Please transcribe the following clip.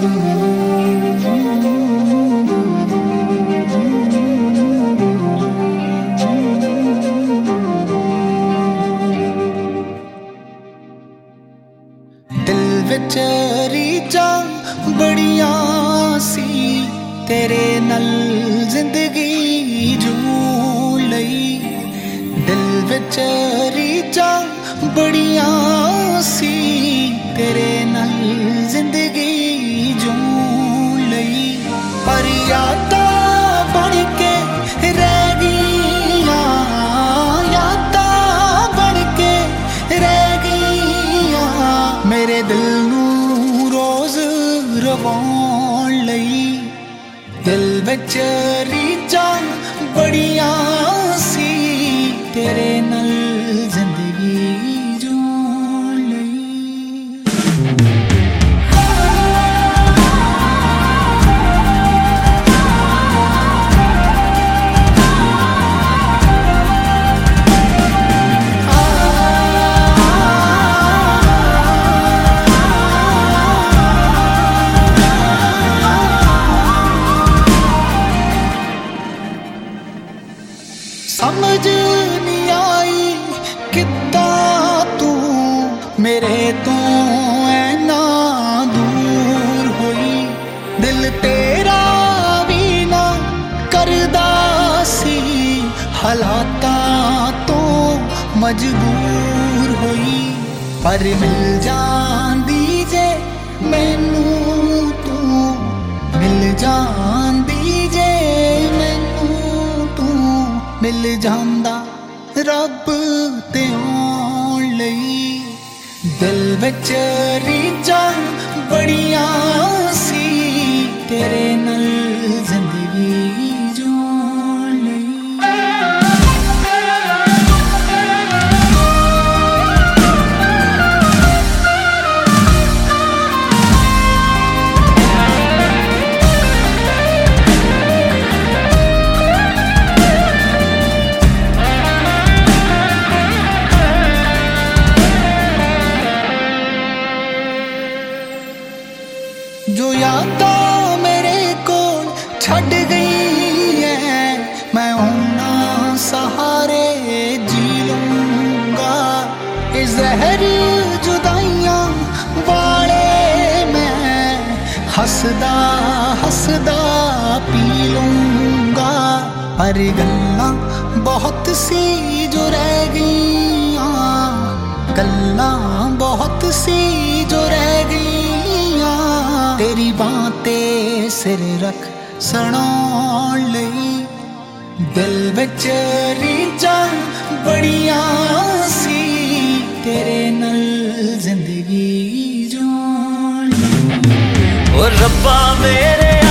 दिल विच रीझां बड़ियां सी तेरे नल जिंदगी जूं लई। दिल विच रीझां बड़ियां सी तेरे नल जिंदगी जूं लई। पर यादां बन के रह गईयां, यादां बन के रह गईयां मेरे दिल नूं रोज रवाउण लई। दिल विच रीझां बड़ियां सी तेरे नल जिंदगी जूं लई। समझ नहीं आई किद्दां तू मेरे तो ऐना दूर होई। दिल तेरा भी ना करदा सी हालातां तो मजबूर होई। पर मिल जांदी जे मैनू तू, मिल जांदी जे मैनू तू, मिल जांदा रब ते आउण लई। दिल विच रीझां बड़ियां सी तेरे नल जिंदगी जूं लई। जो यादां मेरे कोल छड़ गई है मैं उन्हां सहारे जी लूंगा। ये जहर जुदाइयां वाले मैं हसदा हसदा पी लूंगा। पर गल्लां बहुत सी जो रह गईयां, गल्लां बहुत सी जो रह गईयां तेरी बां ते सिर रख सुनाउण लई। दिल विच रीझां बड़ियां सी तेरे नल जिंदगी जूं लई। ओ रब्बा मेरे